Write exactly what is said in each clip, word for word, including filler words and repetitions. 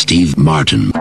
Steve Martin.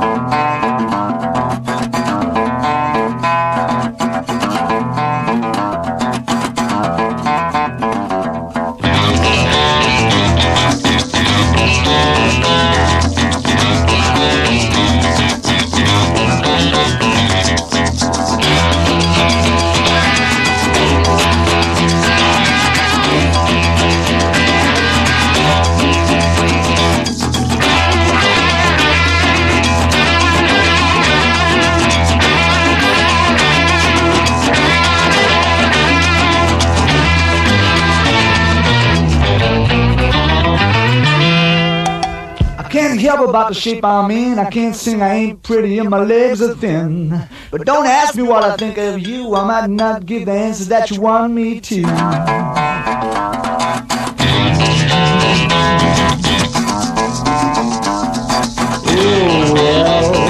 Help about the shape I'm in. I can't sing, I ain't pretty, and my legs are thin. But don't ask me what I think of you. I might not give the answers that you want me to. Oh, well.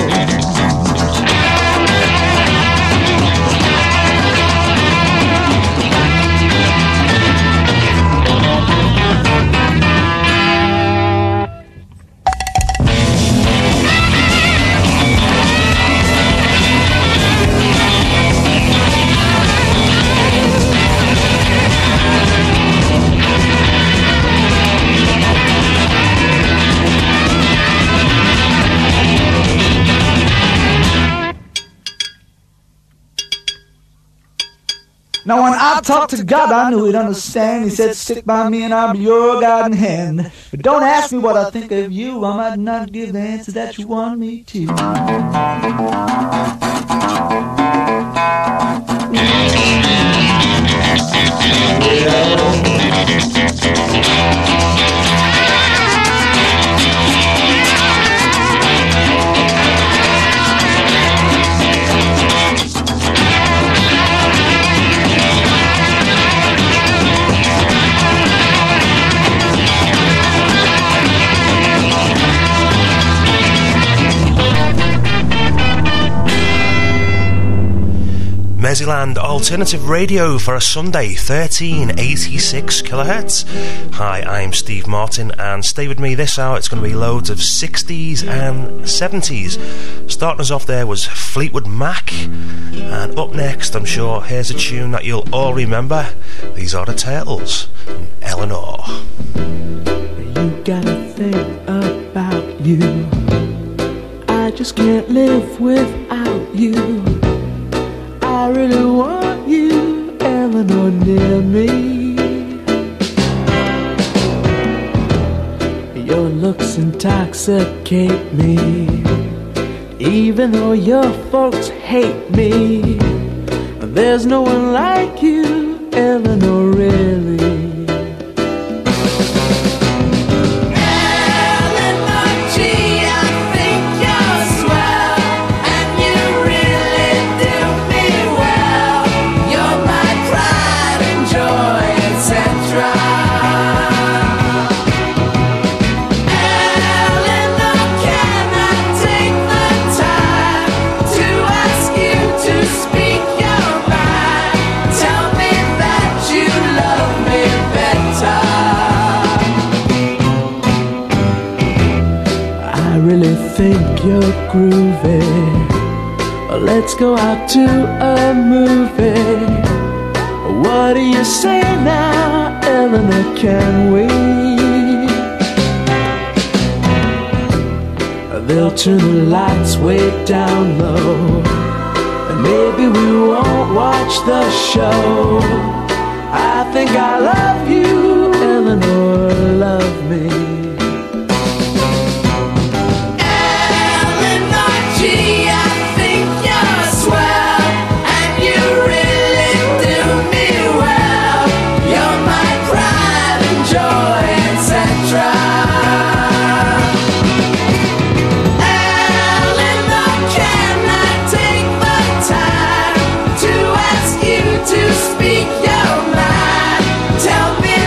Now when I talked to God, I knew he'd understand. He said, stick by me and I'll be your guiding hand. But don't ask me what I think of you. I might not give the answer that you want me to. Merseyland Alternative Radio for a Sunday, thirteen eighty-six kilohertz. Hi, I'm Steve Martin, and stay with me this hour. It's going to be loads of sixties and seventies. Starting us off there was Fleetwood Mac, and up next, I'm sure, here's a tune that you'll all remember. These are the Turtles, Eleanor. You gotta think about you. I just can't live without you. I really want you, Eleanor, near me. Your looks intoxicate me, even though your folks hate me. There's no one like you, Eleanor, really. Think you're groovy. Let's go out to a movie. What do you say now, Eleanor, can we? They'll turn the lights way down low, and maybe we won't watch the show. I think I love you, Eleanor, love me. To speak your mind, tell me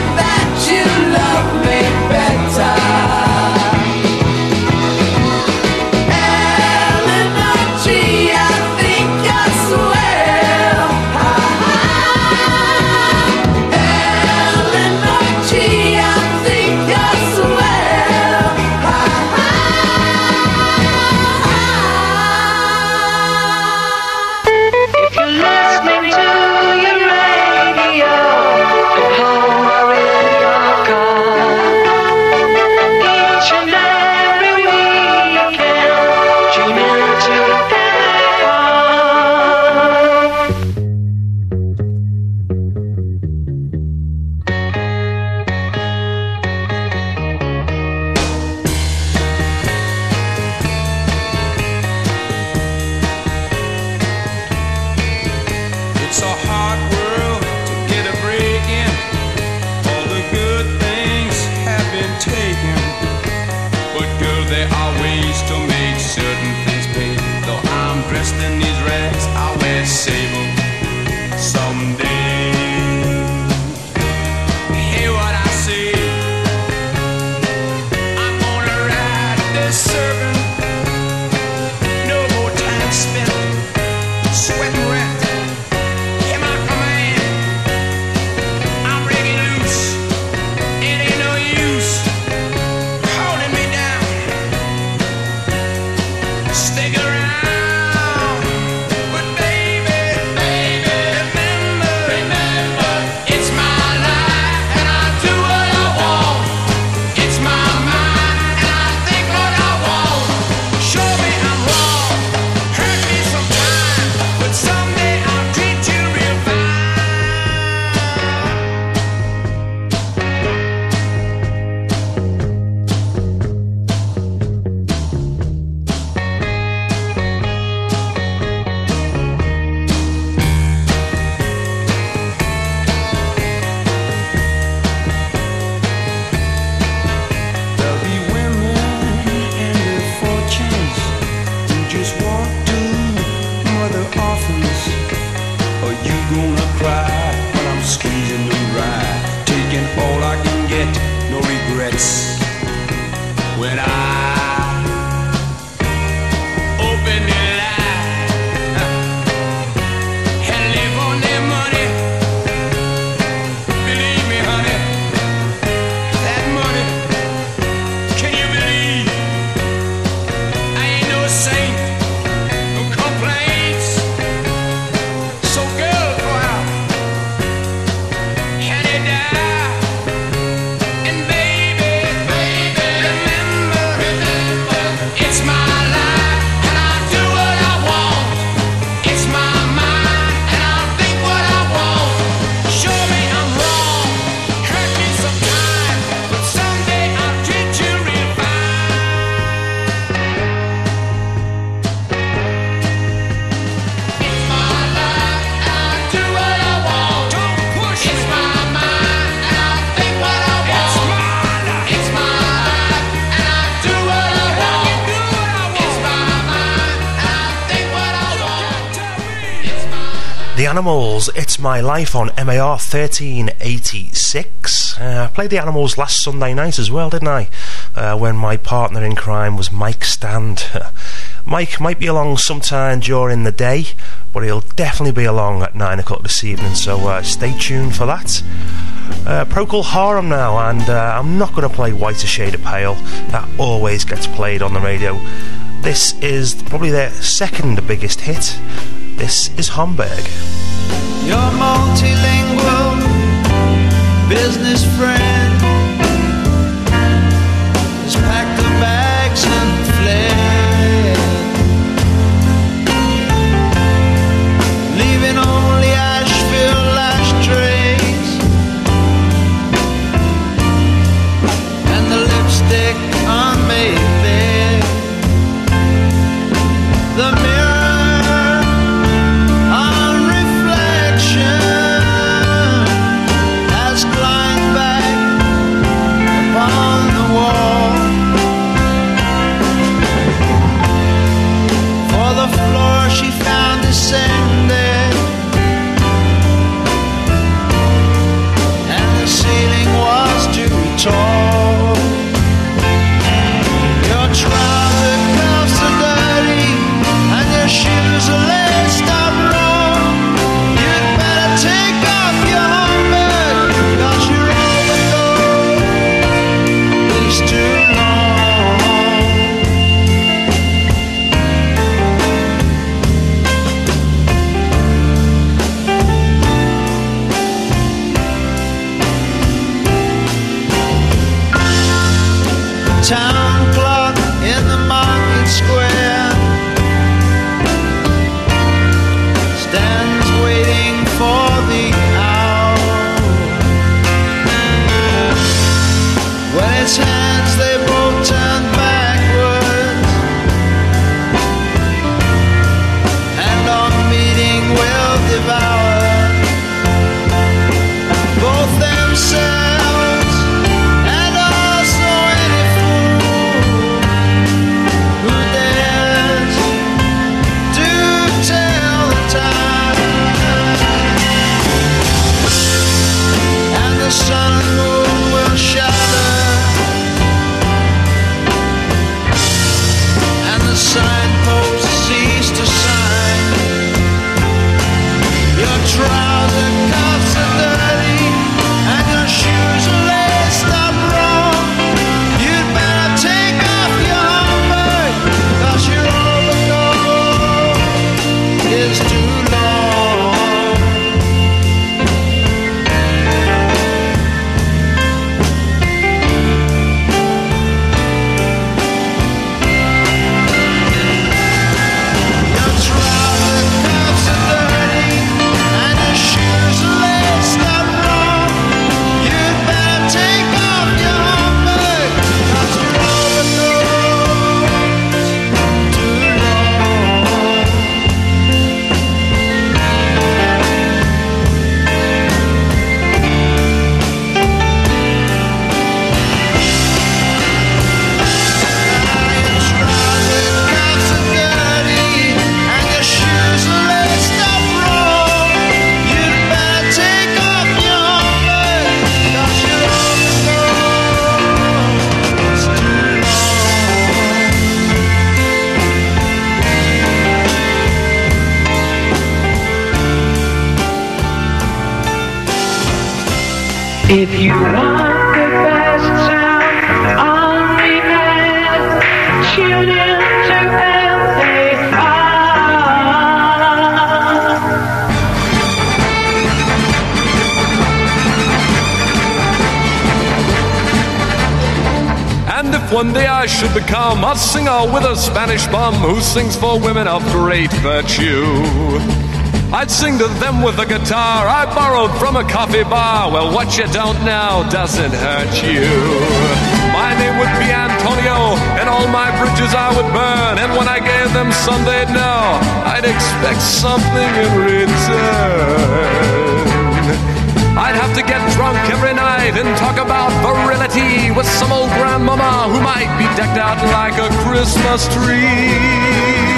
ways to make certain things pay. Though I'm dressed in these rags, I'll wear sable someday. Hear what I say. I'm gonna ride this servant. No more time spent sweating rent. Hear my command. I'm breaking loose. It ain't no use holding me down. Stick around, but baby, baby, remember, remember, it's my life and I do what I want. It's my mind and I think what I want. Show me I'm wrong, hurt me sometime, but someday I'll treat you real fine. There'll be women and their fortunes who just want to mother orphans. Are you gonna cry when I'm squeezing them dry, taking all I can get, no regrets? When I open their life and live on their money, believe me, honey, that money, can you believe? I ain't no saint, no complaints. So girl, go out and it die. And baby, baby, remember, remember, it's my life and I do what I want. It's my mind and I think what I want. Show me I'm wrong, hurt me sometime, but someday I'll treat you real fine. It's my life and I do what I want. Don't push me. It's my mind and I think what I want. It's my life. It's my life and I do what I want. It's my mind and I think what I want. It's my life. The Animals, It's My Life on M A R thirteen eighty-six. Uh, I played The Animals last Sunday night as well, didn't I? Uh, when my partner in crime was Mike Stand. Mike might be along sometime during the day, but he'll definitely be along at nine o'clock this evening, so uh, stay tuned for that. Uh, Procol Harum now, and uh, I'm not going to play Whiter Shade of Pale. That always gets played on the radio. This is probably their second biggest hit. This is Homburg. Your multilingual business friend has packed the bags and fled, leaving only Asheville ashtrays and the lipstick on Mayfair. The mirror on reflection has climbed back upon the wall, for the floor she found descended and the ceiling was too tall. Your trouser cuffs are dirty and your shoes are laced up wrong. You'd better take off your Homburg, 'cause your overcoat is too long. If you want the best sound on demand, tune in to M A R. And if one day I should become a singer with a Spanish bum who sings for women of great virtue, I'd sing to them with a guitar I borrowed from a coffee bar. Well, what you don't know doesn't hurt you. My name would be Antonio, and all my bridges I would burn. And when I gave them some they'd know, I'd expect something in return. I'd have to get drunk every night and talk about virility with some old grandmama who might be decked out like a Christmas tree.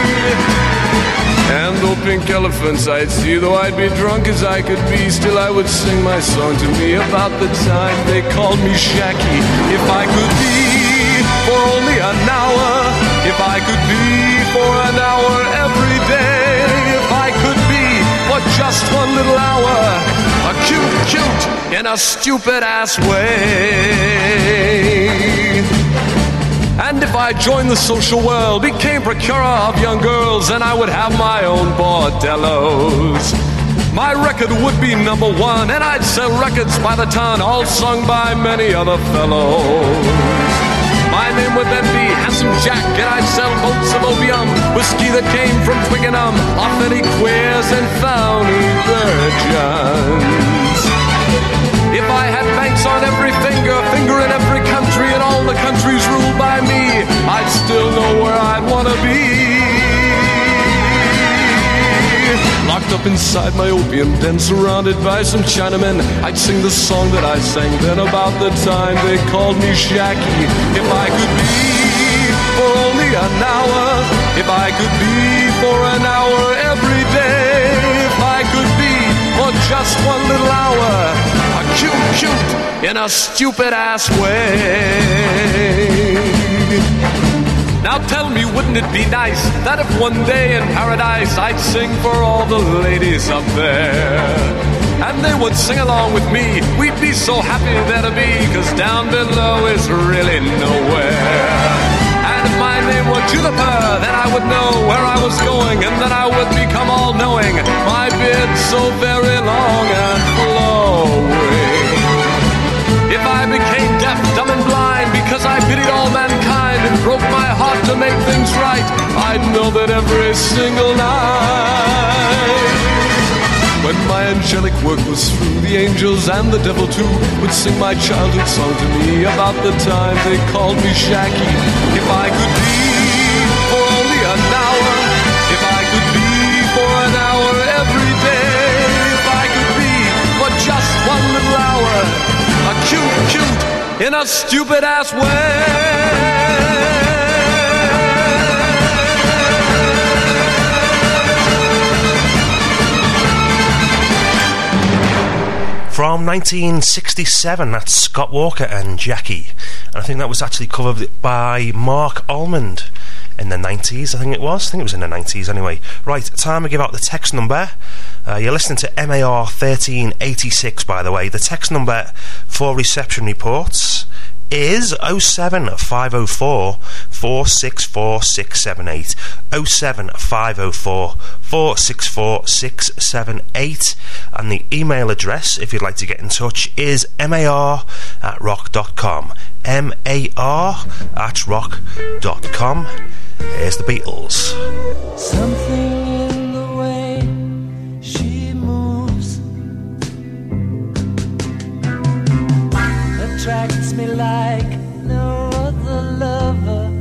And though pink elephants I'd see, though I'd be drunk as I could be, still I would sing my song to me about the time they called me Shacky. If I could be for only an hour, if I could be for an hour every day, if I could be for just one little hour, a cute, cute in a stupid ass way. And if I joined the social world, became procurer of young girls, then I would have my own bordellos. My record would be number one, and I'd sell records by the ton, all sung by many other fellows. My name would then be Handsome Jack, and I'd sell boats of opium, whiskey that came from Twickenham, authentic queers and phony virgins. If I had banks on every finger, finger in every country, and all the countries ruled by me, I'd still know where I'd want to be. Locked up inside my opium den, surrounded by some Chinamen, I'd sing the song that I sang then about the time they called me Shacky. If I could be for only an hour, if I could be for an hour every day, if I could be for just one little hour, cute, cute in a stupid ass way. Now tell me, wouldn't it be nice that if one day in paradise I'd sing for all the ladies up there, and they would sing along with me? We'd be so happy there to be, 'cause down below is really nowhere. And if my name were Juniper, then I would know where I was going, and then I would become all-knowing, my beard so very long and flowing. If I became deaf, dumb, and blind because I pitied all mankind and broke my heart to make things right, I'd know that every single night, when my angelic work was through, the angels and the devil too would sing my childhood song to me about the time they called me Shacky. If I could be for only an hour, if I could be for an hour every day, if I could be for just one little hour, a cute, cute in a stupid ass way. From nineteen sixty-seven, that's Scott Walker and Jackie. And I think that was actually covered by Mark Almond in the nineties, I think it was. I think it was in the nineties anyway. Right, time to give out the text number. Uh, you're listening to M A R thirteen eighty-six, by the way. The text number for reception reports is oh seven five oh four, four six four, six seven eight. oh seven five oh four, four six four, six seven eight. And the email address, if you'd like to get in touch, is mar at rock dot com. M A R at rock dot com. Here's the Beatles. Something in the way she moves attracts me like no other lover.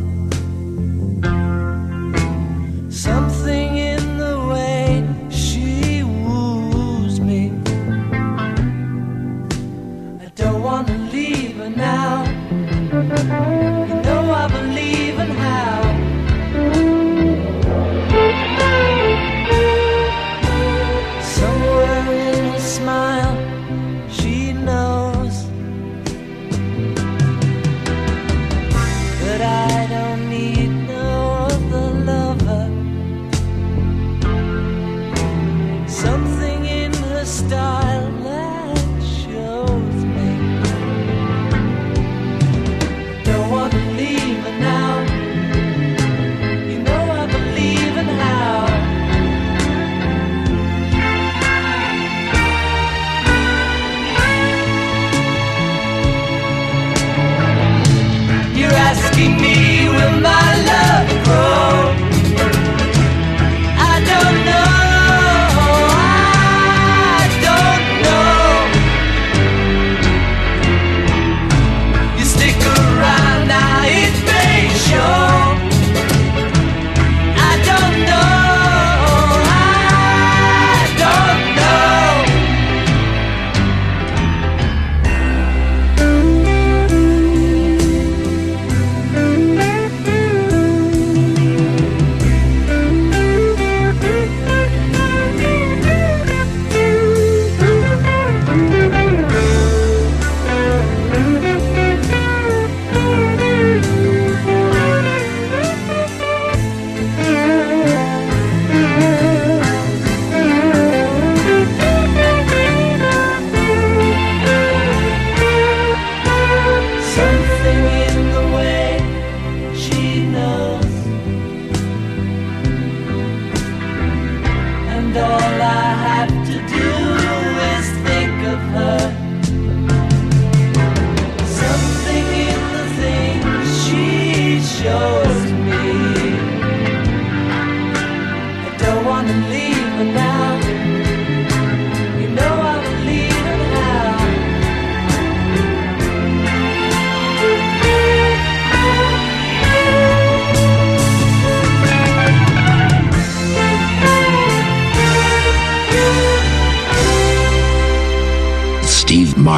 Something in the way she woos me. I don't want to leave her now. You know I believe in how. Somewhere in her smile, she knows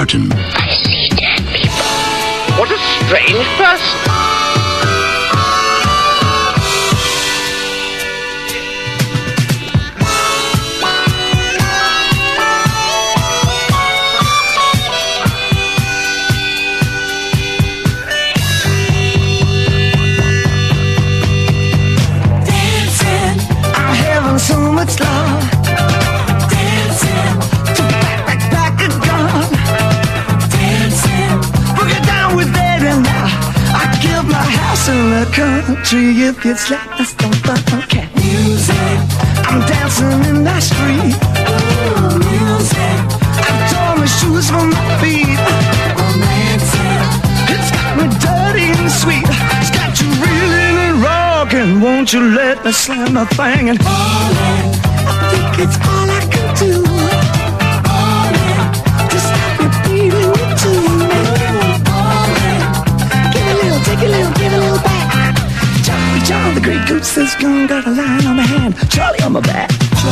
Martin. I see dead people. What a strange person. So much love, dancing to back, back, back a gun, dancing, boogie down with Daddy now. I give my house in the country if it's like that's the funky music. I'm dancing in that street, ooh, music. I've torn the shoes from my feet, romancing. It's got me dirty and sweet. It's got you reeling and rocking. Won't you let me slam the thing and falling? I think it's all I can do. Falling, just stop me beating me too. Falling, give a little, take a little, give a little back. Charlie John, the great goose is gone. Got a lion on my hand, Charlie on my back.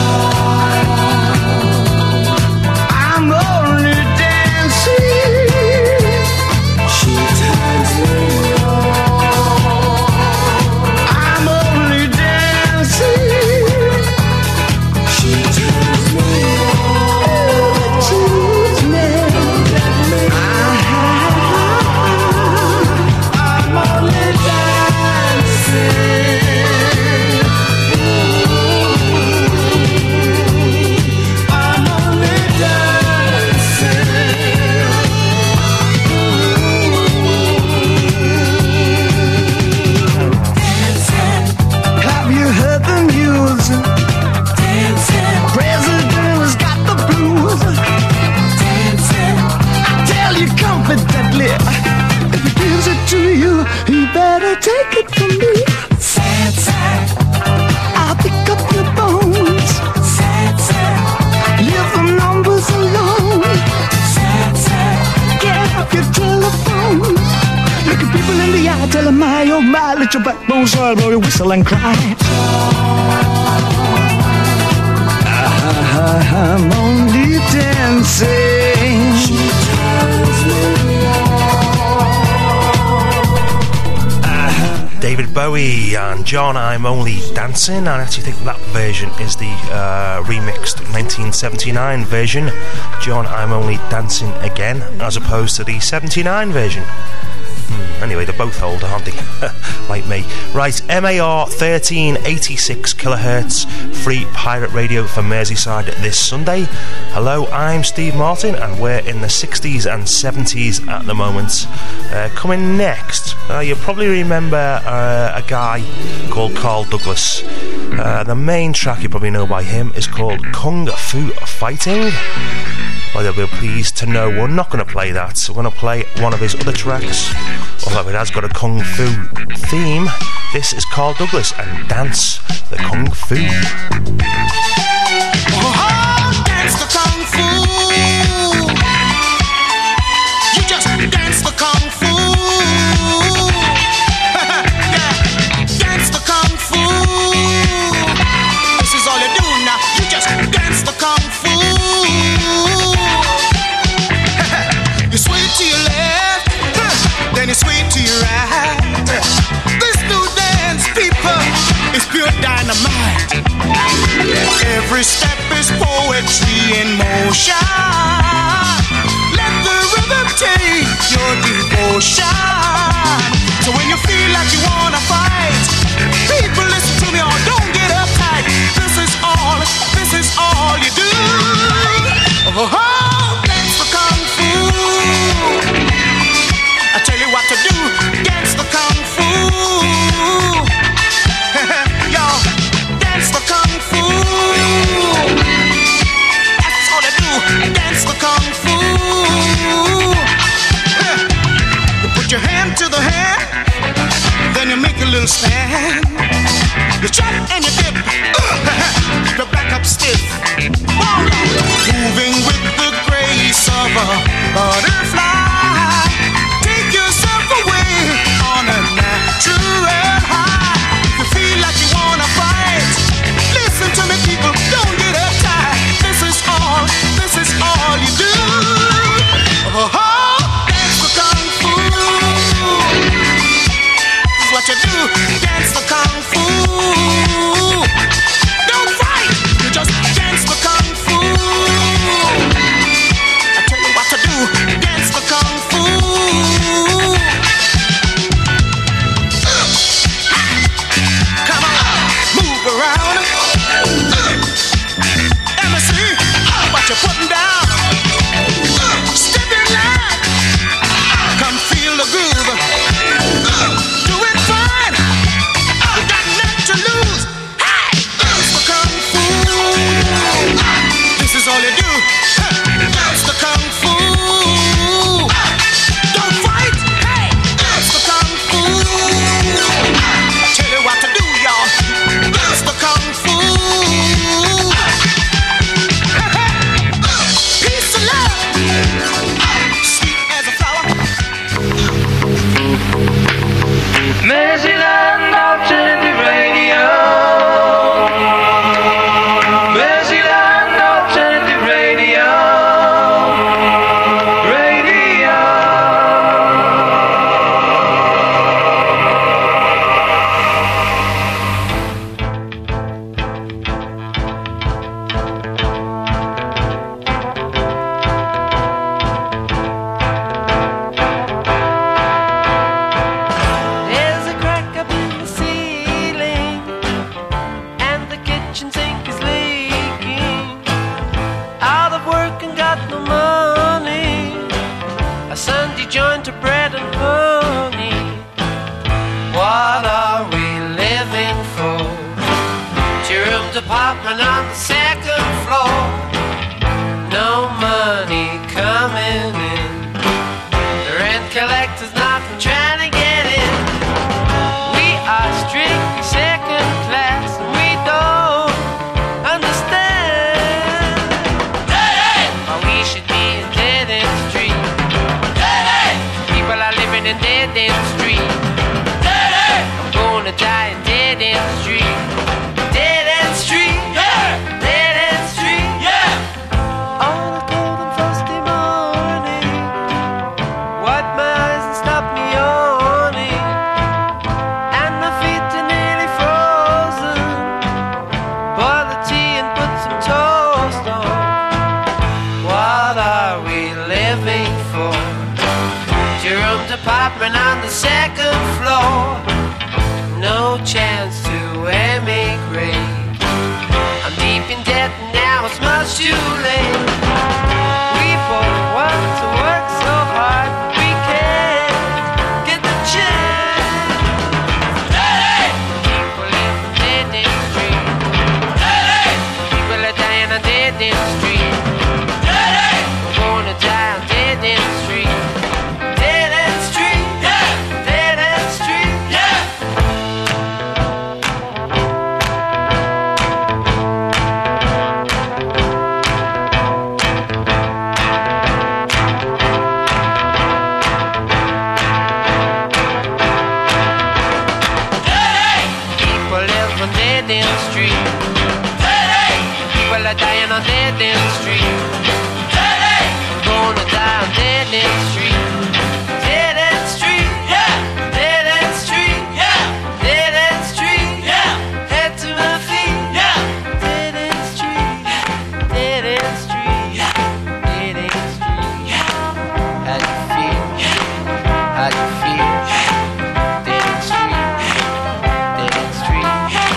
I'm only dancing. She turns me on. I'm only dancing. She turns me on. Choose me. I'm only dancing. I'm only dancing. Have you heard the news? Dancing. President has got the blues. Dancing. I tell you confidently, if he gives it to you, he better take it from me. Sad, sad. I'll pick up your bones. Sad, sad. Leave the numbers alone. Sad, sad. Get off your telephone. Look at people in the eye, tell them, my, oh my, let your backbone swell, blow your whistle and cry. I'm only dancing. She turns me on. David Bowie and John, I'm Only Dancing. I actually think that version is the uh, remixed nineteen seventy-nine version. John, I'm Only Dancing Again, as opposed to the seventy-nine version. Hmm, anyway, they're both old, aren't they? Like me. Right, M A R thirteen eighty-six kilohertz, free pirate radio for Merseyside this Sunday. Hello, I'm Steve Martin, and we're in the sixties and seventies at the moment. Uh, coming next, uh, you'll probably remember uh, a guy called Carl Douglas. Uh, the main track you probably know by him is called Kung Fu Fighting. Well, you'll be pleased to know we're not going to play that. We're going to play one of his other tracks, although it has got a Kung Fu theme. This is Carl Douglas and Dance the Kung Fu. Oh, dance the Kung Fu. You just dance the Kung Fu. Yeah, dance the Kung Fu. This is all you do now. You just dance the Kung Fu. You sway to your left, then you sway to your right. This new dance, people, is pure dynamite. Every step is poetry in motion. Let the rhythm take your devotion. So when you feel like you wanna fight, people listen to me or don't get uptight. This is all, this is all you do. Oh, dance the Kung Fu. I tell you what to do, dance the Kung Fu. Yo, dance the Kung Fu. That's all I do, dance the Kung Fu. You put your hand to the hand, then you make a little stand. You chop and you dip, keep your back up stiff. Moving with the grace of a butterfly. Take yourself away on a natural high. If you feel like you wanna fight, listen to me, people, don't get uptight. This is all, this is all you do. Oh, plans to emigrate. I'm deep in debt now, it's much too late. We both want to work so hard, we can't get the chance. Hey! People in the dead end street. Hey! People are dying on dead end street. Hey! We're gonna die on dead end street. Dead end street, yeah! Dead end street, yeah! People live on dead end street. People are dying on dead end street. I'm gonna die on dead end street. Dead end street, yeah. Dead end street, yeah. Dead end street, yeah. Head to my feet, yeah. Dead end street, yeah. Dead end street, yeah. Dead end street, yeah. How do you feel? How do you feel? Dead end street, dead end street.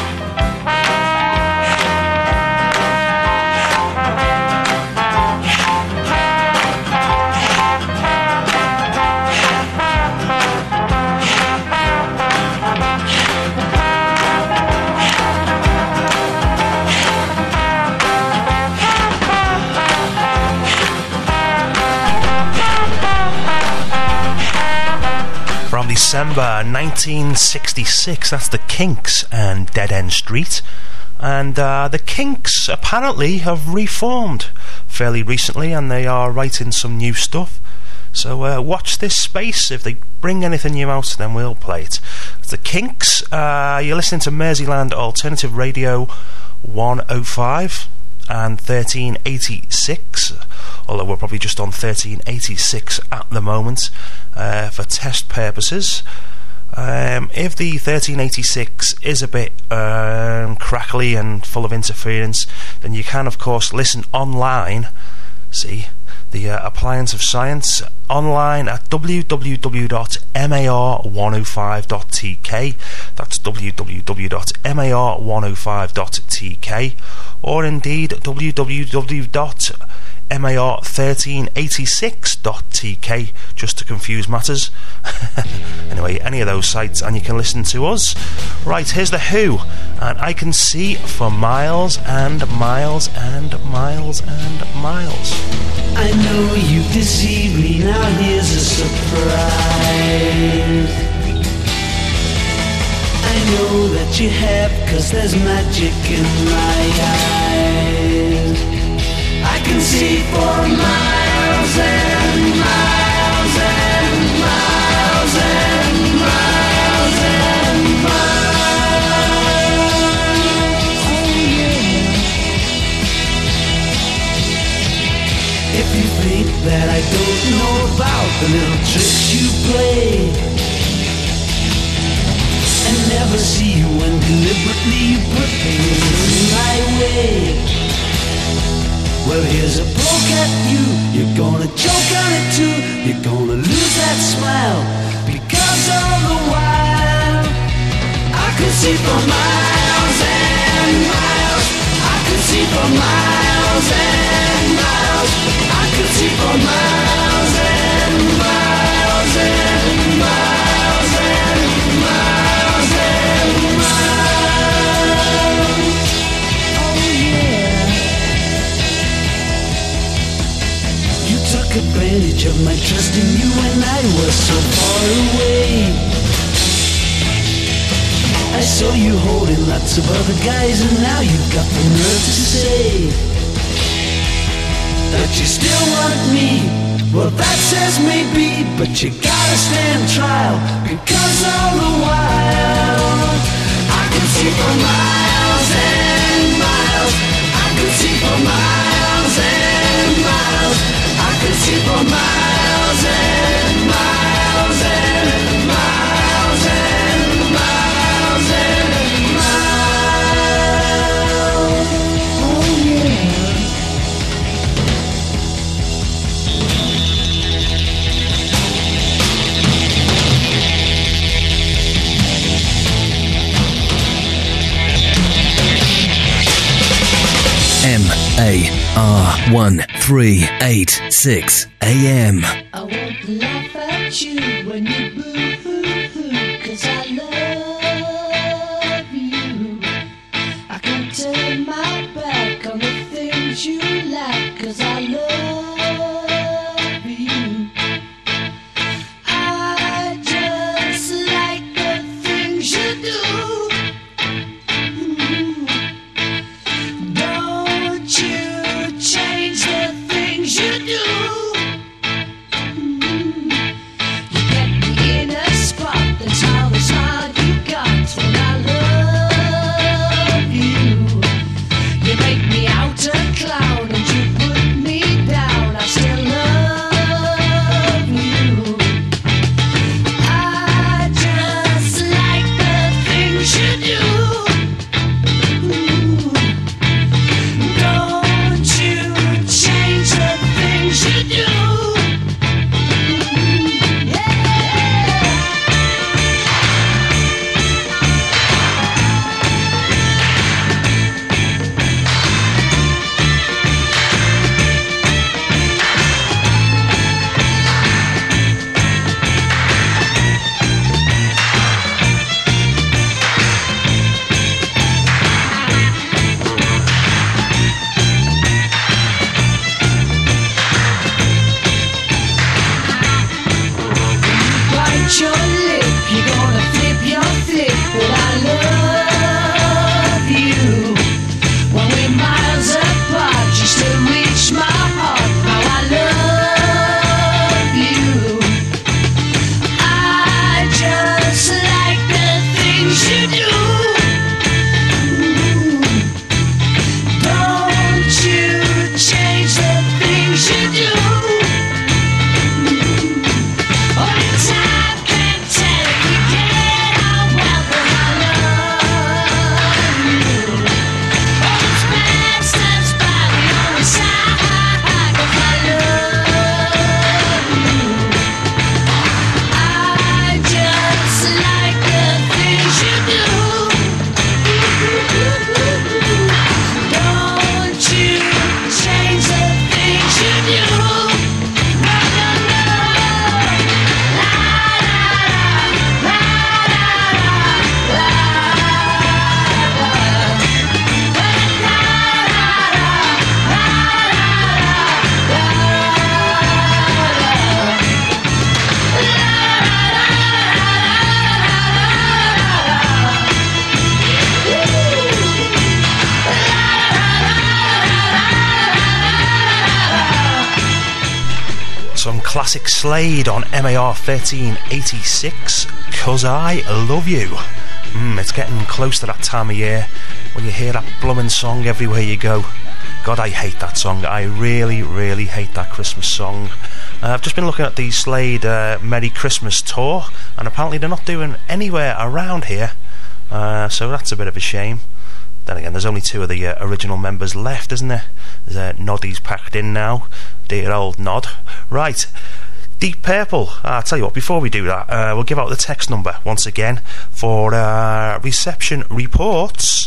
From December nineteen sixty-six, that's the Kinks and Dead End Street. And uh, the Kinks apparently have reformed fairly recently, and they are writing some new stuff. So uh, watch this space. If they bring anything new out, then we'll play it. It's the Kinks. Uh, you're listening to Merseyland Alternative Radio one oh five and thirteen eighty-six, although we're probably just on thirteen eighty-six at the moment uh, for test purposes. Um, if the thirteen eighty-six is a bit um, crackly and full of interference, then you can of course listen online. See the uh, Appliance of Science online at w w w dot m a r one oh five dot t k. That's w w w dot m a r one oh five dot t k, or indeed w w w dot m a r thirteen eighty-six dot t k, just to confuse matters. Anyway, any of those sites, and you can listen to us. Right, here's The Who, and I Can See for Miles and Miles and Miles and Miles. I know you deceived me, now here's a surprise. I know that you have, cause there's magic in my eyes. I can see for miles and miles and miles and miles and miles. Oh yeah. If you think that I don't know about the little tricks you play, and never see you when deliberately you put things in my way, well, here's a poke at you. You're gonna choke on it too. You're gonna lose that smile, because all the while I could see for miles and miles. I could see for miles and miles. I could see for miles and miles and miles and miles and miles. Oh yeah. You took advantage of my trust in you when I was so far away. I saw you holding lots of other guys, and now you've got the nerve to say that you still want me. Well, that says maybe, but you gotta stand trial, because all the while I can see for miles and miles. I can see for miles and miles. I can see for miles and miles and miles and miles and miles. Oh yeah. A R one three eight six A M. I won't laugh at you when you boo-hoo-hoo, 'cause I love you. I can turn my back on the things you like, 'cause I love you. I just like the things you do. Don't you change the things you do. Classic Slade on M A R thirteen eighty-six, 'Cause I Love You. Mm, it's getting close to that time of year when you hear that bloomin' song everywhere you go. God, I hate that song. I really, really hate that Christmas song. Uh, I've just been looking at the Slade uh, Merry Christmas tour, and apparently they're not doing anywhere around here, uh, so that's a bit of a shame. Then again, there's only two of the uh, original members left, isn't there? There's uh, Noddy's packed in now. Dear old Nod. Right, Deep Purple. Uh, I'll tell you what, before we do that, uh, we'll give out the text number once again for uh, reception reports,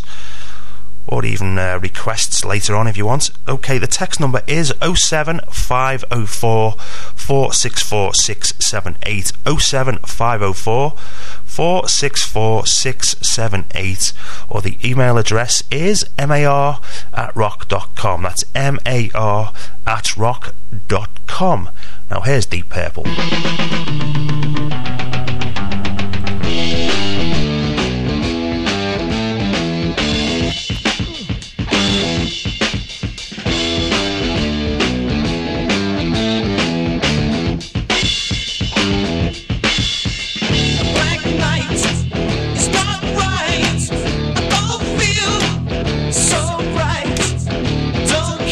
or even uh, requests later on if you want. Okay, the text number is oh seven five oh four, four six four, six seven eight, oh seven five oh four, four six four, six seven eight, or the email address is mar at rock dot com. That's mar at rock dot com. Now here's Deep Purple.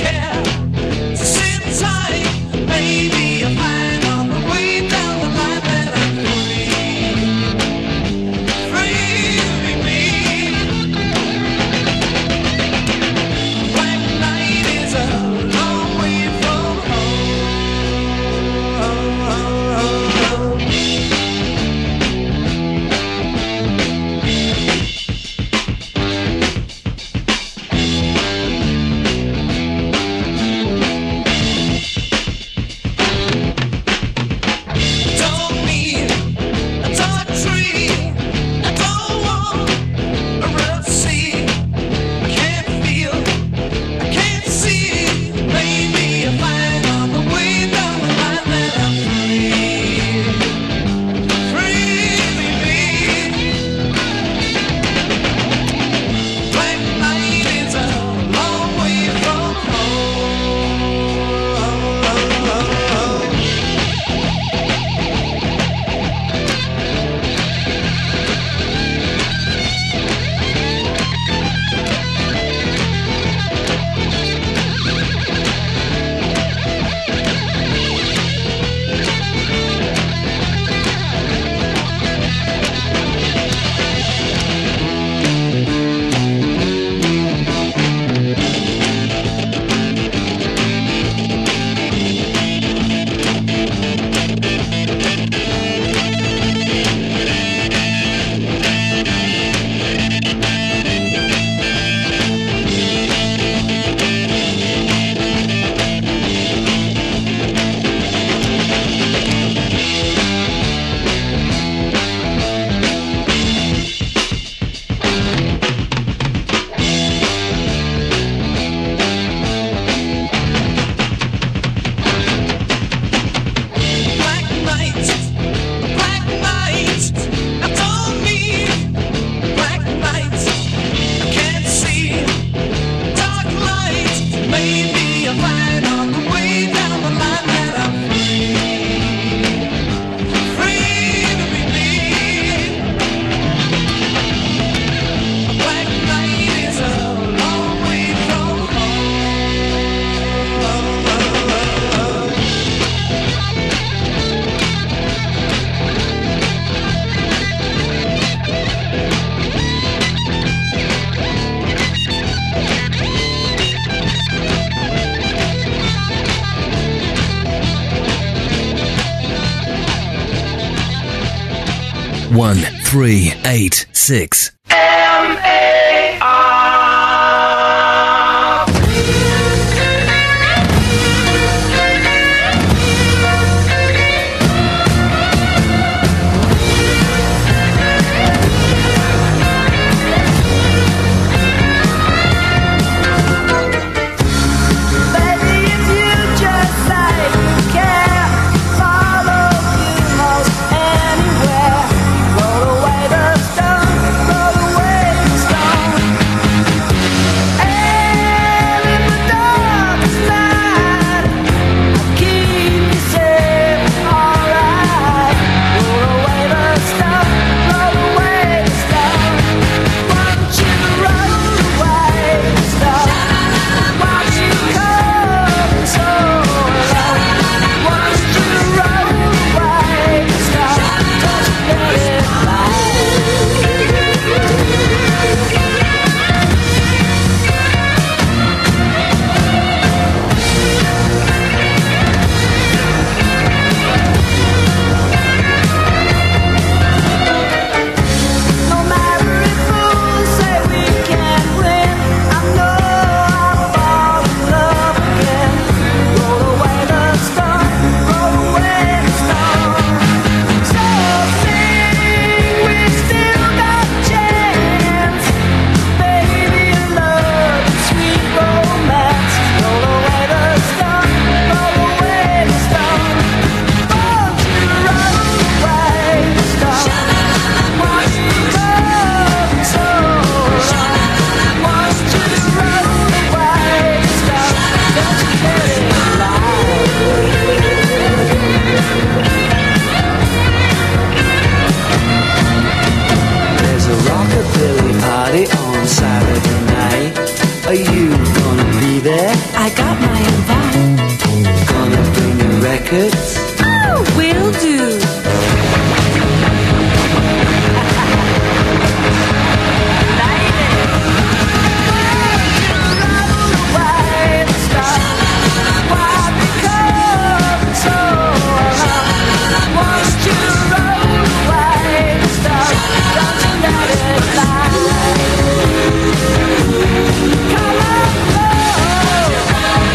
Maybe I'll find on the way down the line. one three eight six. M A R. Baby, if you just say you care, follow you most anywhere. Roll away the stone, roll away the stone. And in the darkest night, I'll keep you safe, alright. Roll away the stone, roll away the stone. Want you to roll away the stone. Want you come so low. Want you to roll away the stone. Don't you let it fly. No matter if fools say we can't win, I know I'll fall in love again. Roll away the stone, roll away the stone. So sing, we still got a chance. Baby, in love and sweet romance. Roll away the stone, roll away the stone. Won't you roll away the stone? Won't you come so long? Won't you roll away the stone? Don't you let it lie. There's a rockabilly party on Saturday night. Are you gonna be there? I got my invite. Gonna bring your records? Oh, will do. Away the stone. Why become so long? Won't you roll away the stone? Don't you let it lie. Come on, roll. Come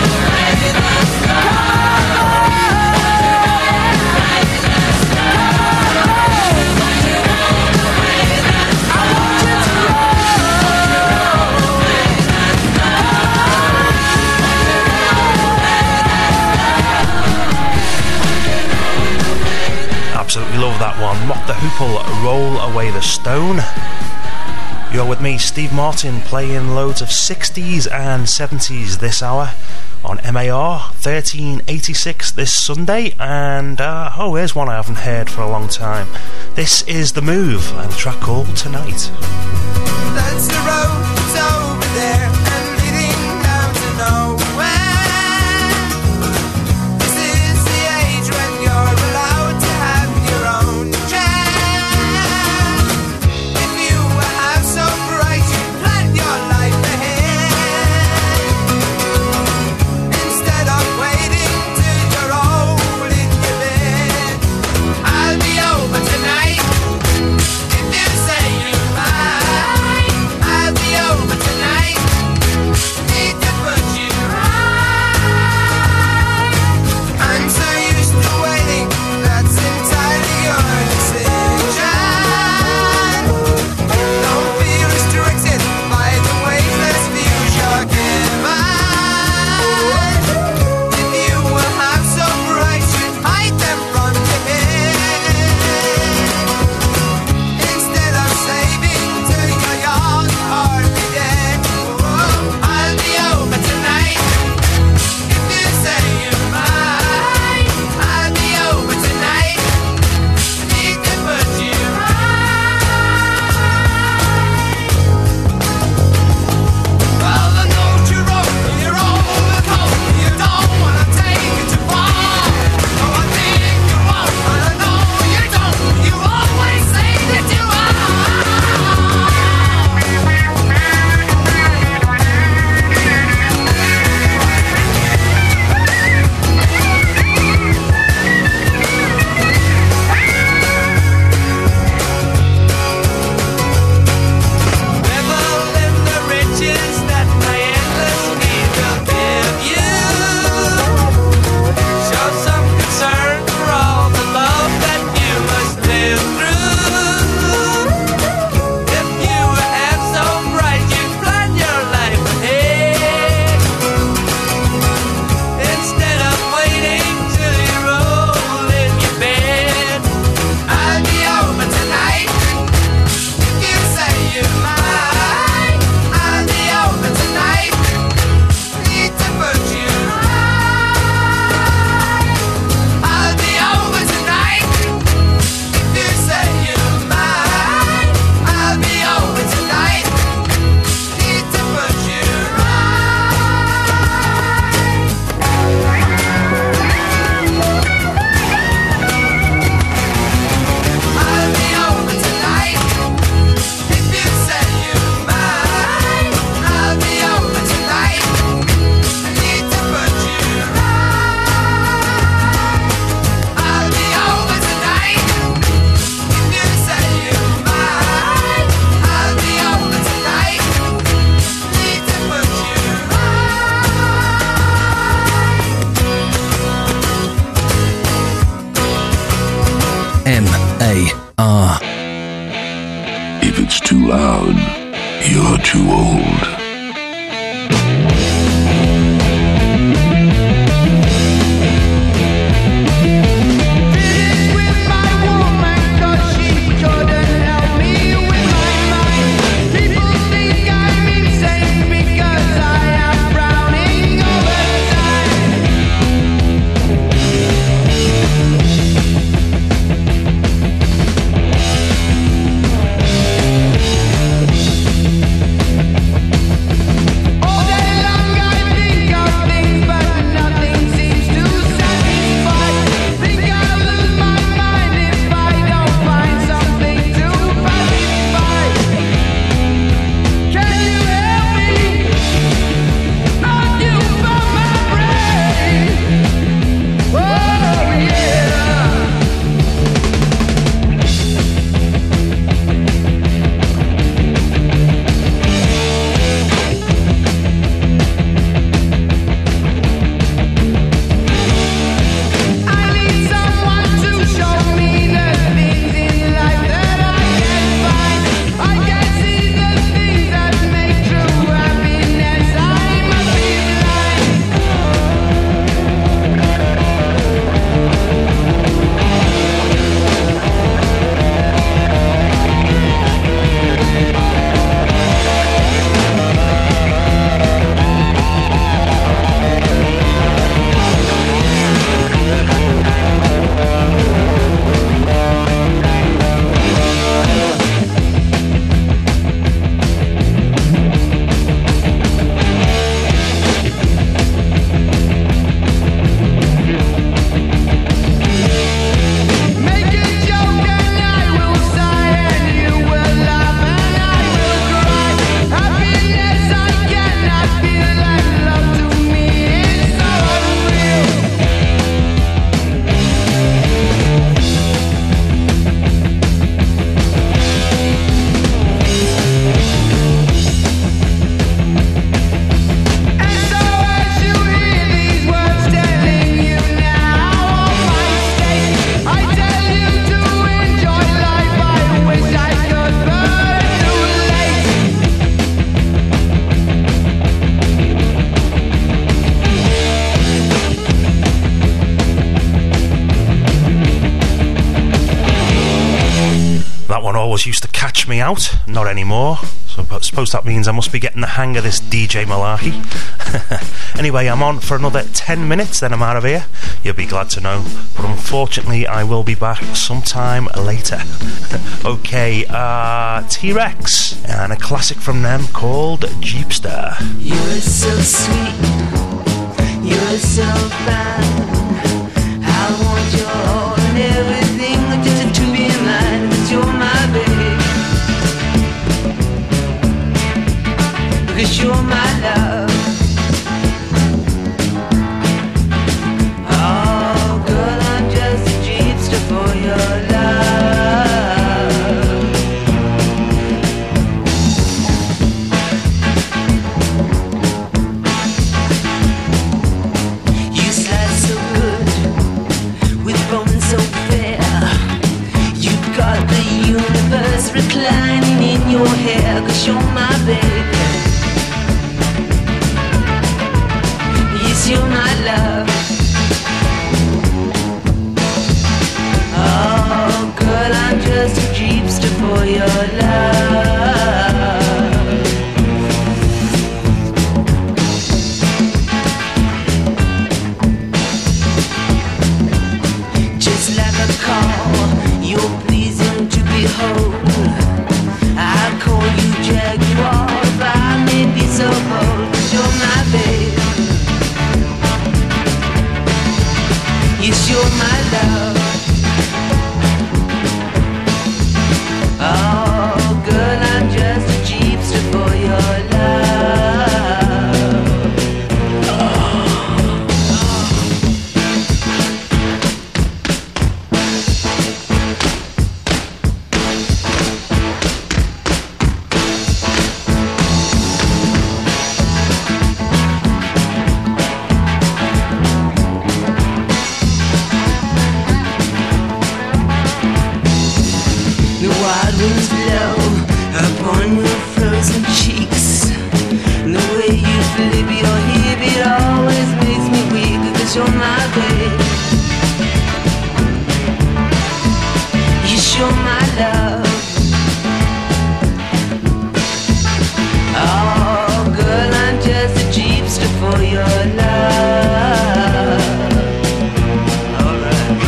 Absolutely love that one. Mott the Hoople, Roll Away the Stone. You're with me, Steve Martin, playing loads of sixties and seventies this hour on M A R thirteen eighty-six this Sunday. And uh, oh, here's one I haven't heard for a long time. This is The Move and a track called Tonight. That's the road that's over there and leading down to nowhere. This is the age when you're allowed to have your own chair. If you have so bright, you plan your life ahead. Instead of waiting till you're old in your bed, I'll be over tonight. If you say you might, I'll be over. too loud. You're too old. Used to catch me out, not anymore. So I suppose that means I must be getting the hang of this D J malarkey. Anyway, I'm on for another ten minutes, then I'm out of here. You'll be glad to know, but unfortunately I will be back sometime later. Okay, uh, T-Rex and a classic from them called Jeepster. You're so sweet, you're so fine. I want your all and everything just to be mine, 'cause you're my baby, 'cause you're my love. Oh girl, I'm just a jeepster for your love. You slide so good with bones so fair. You've got the universe reclining in your hair, 'cause you're my baby, feel if you're here, it always makes me weak, cause you're my babe. You're my love. Oh, girl, I'm just a cheapster for your love. Alright.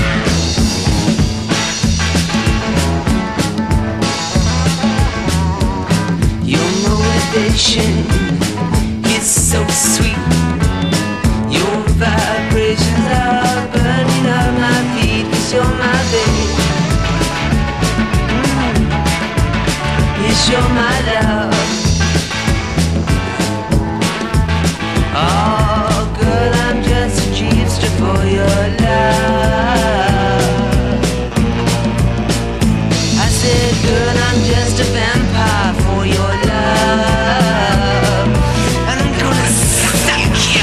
Your motivation is so sweet. Your vibrations are burning up my feet, cause you're my babe. You're my love. Oh, girl, I'm just a cheapster for your love. I said, girl, I'm just a vampire for your love. And I'm gonna suck you.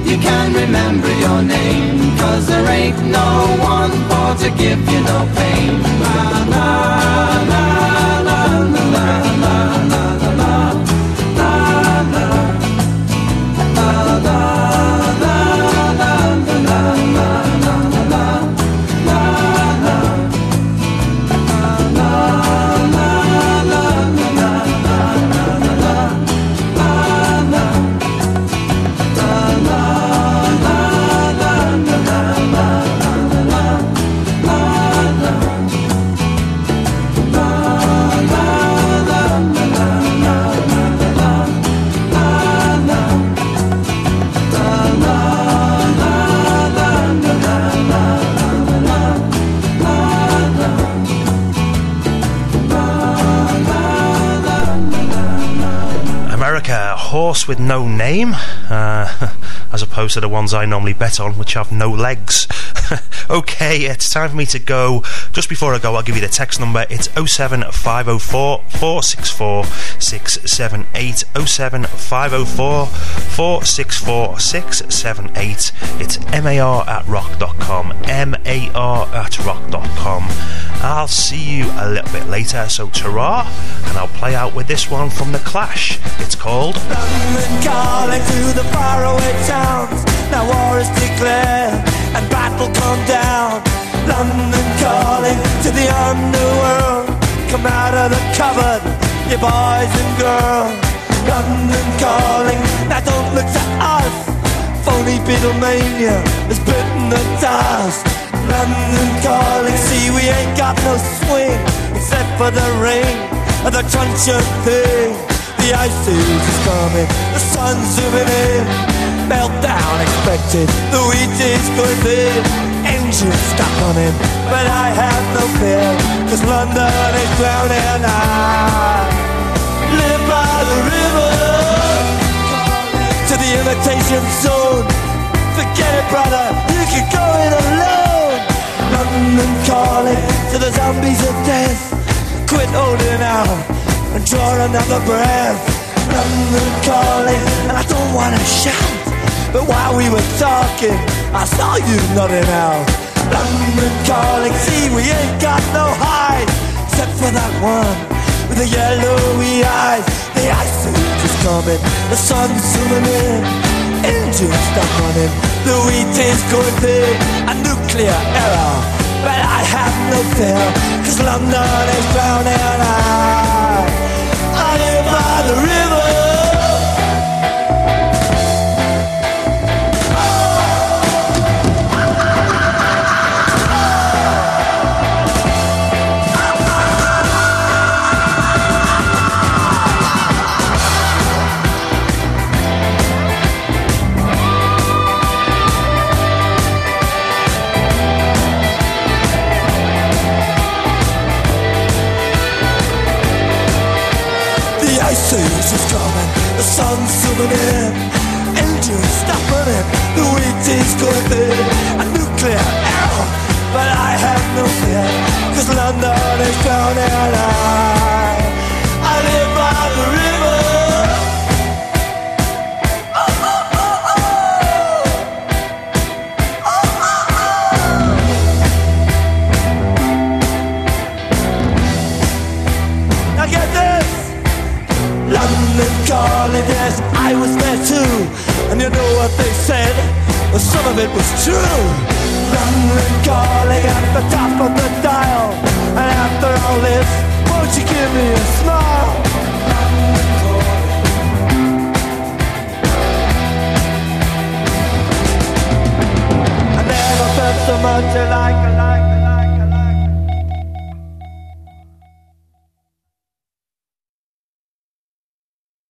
you can remember your name, 'cause there ain't no one for to give you no pain. La la la la la la la la la la la la la Horse with no name, uh, as opposed to the ones I normally bet on, which have no legs. Okay, it's time for me to go. Just before I go, I'll give you the text number. It's oh seven five oh four, four six four, six seven eight, oh seven five oh four, four six four, six seven eight. It's mar at rock dot com, mar at rock dot com. I'll see you a little bit later, so ta-ra, and I'll play out with this one from The Clash. It's called London calling to the faraway towns. Now war is declared and battle come down. London calling to the underworld. Come out of the cupboard, you boys and girls. London calling, now don't look to us. Phony Beatlemania has bitten the dust. London calling, see we ain't got no swing except for the ring of the truncheon thing. The ice age is coming, the sun's zooming in. Meltdown expected, the wheat is going big. Engines stop running, but I have no fear, 'cause London is drowning and I live by the river. To the imitation zone, forget it brother, you can go it alone. London calling to the zombies of death. Quit holding out and draw another breath. London calling, and I don't wanna shout, but while we were talking, I saw you nodding out. London calling, see we ain't got no hide, except for that one with the yellowy eyes. The ice age is coming, the sun's zooming in. Engines stop running, the wheat is going big. A nuclear error, but I have no fear, 'cause London is drowning and I, I live by the river. Is coming, the sun's zooming in. Engines stop running, the wheat is going big. A nuclear error, but I have no fear, 'cause London is drowning and I, I live by the river. Oh, oh, oh, oh. Oh, oh, oh. Now get this. London calling, yes, I was there too. And you know what they said? Well, some of it was true. London calling at the top of the dial. And after all this, won't you give me a smile? London calling. I never felt so much like